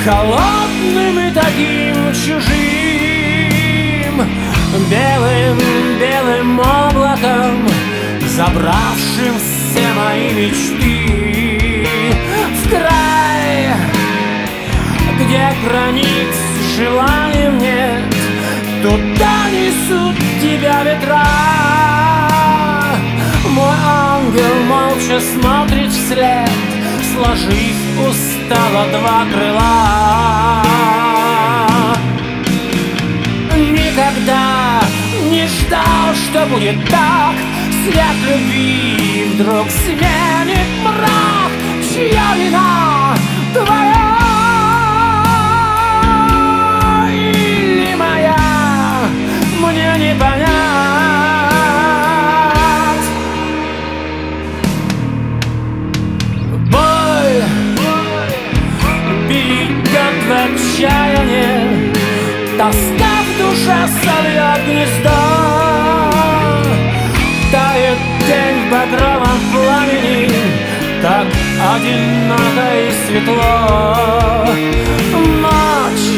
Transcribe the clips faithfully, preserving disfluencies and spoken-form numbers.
холодным и таким чужим, белым, белым облаком, забравшим все мои мечты в край, где границ желанием нет. Туда несут тебя ветра. Мой ангел молча смотрит вслед, сложив устало два крыла. Никогда не ждал, что будет так. Свет любви вдруг сменит мрак. Чья вина? Твоя или моя? Мне не понять. Боль берегет в отчаянии, тоска в душе сольет гнездо. Тает день в багровом пламени, так одиноко и светло. Ночь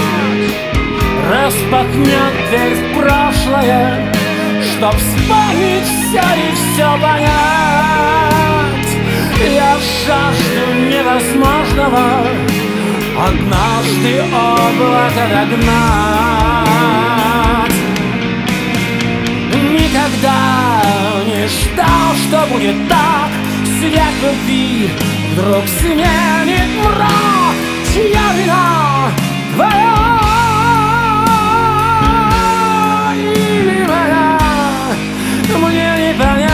распахнет дверь в прошлое, чтоб вспомнить все и все понять. Я жажду невозможного, однажды облако догнать. Никогда не ждал, что будет так. Свет любви вдруг сменит мрак. Чья вина? Твоя или моя? Мне не понять.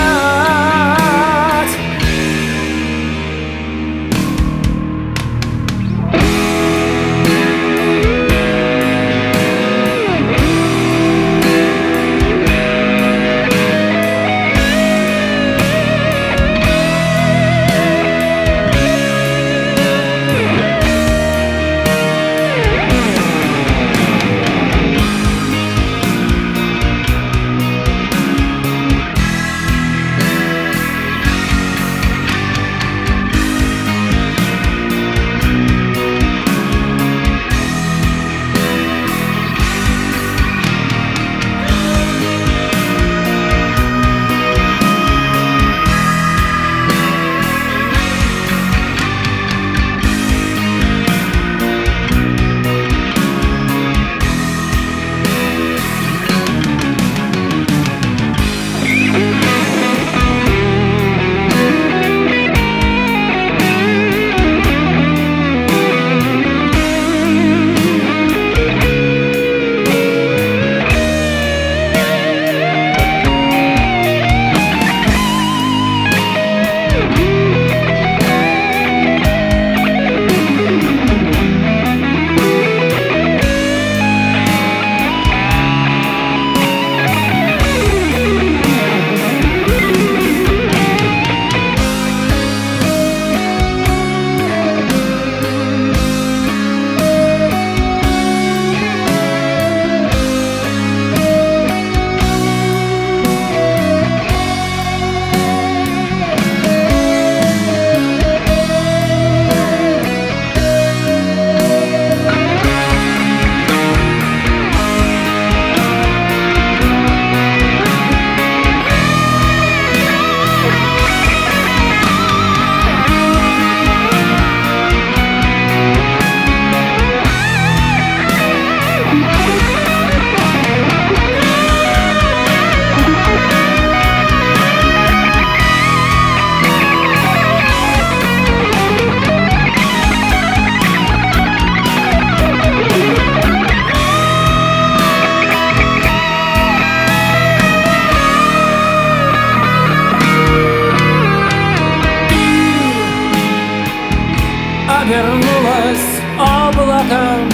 Обернулась облаком,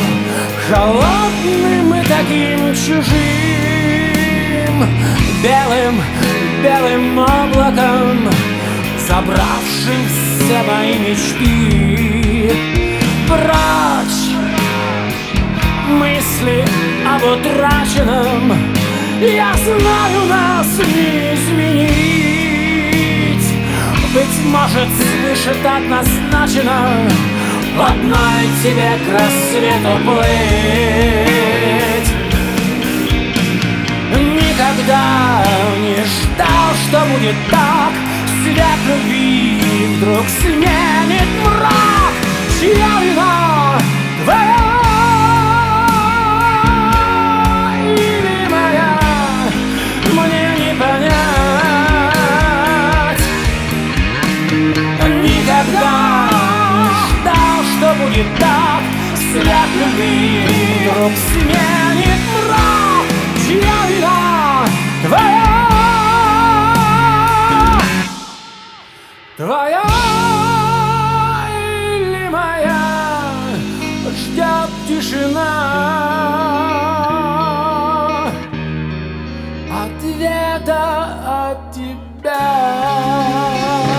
холодным и таким чужим, белым, белым облаком, забравшим все мои мечты. Прочь мысли об утраченном, я знаю, нас не изменить. Быть может, свыше так назначено, одной тебе к рассвету плыть. Никогда не ждал, что будет так. Свет любви вдруг сменит мрак. Чья вина? Твоя или моя? Мне не понять. Никогда не ждал, что будет так. Свет любви вдруг сменит мрак. Чья вина? Твоя? Твоя или моя? Ждет тишина ответа от тебя.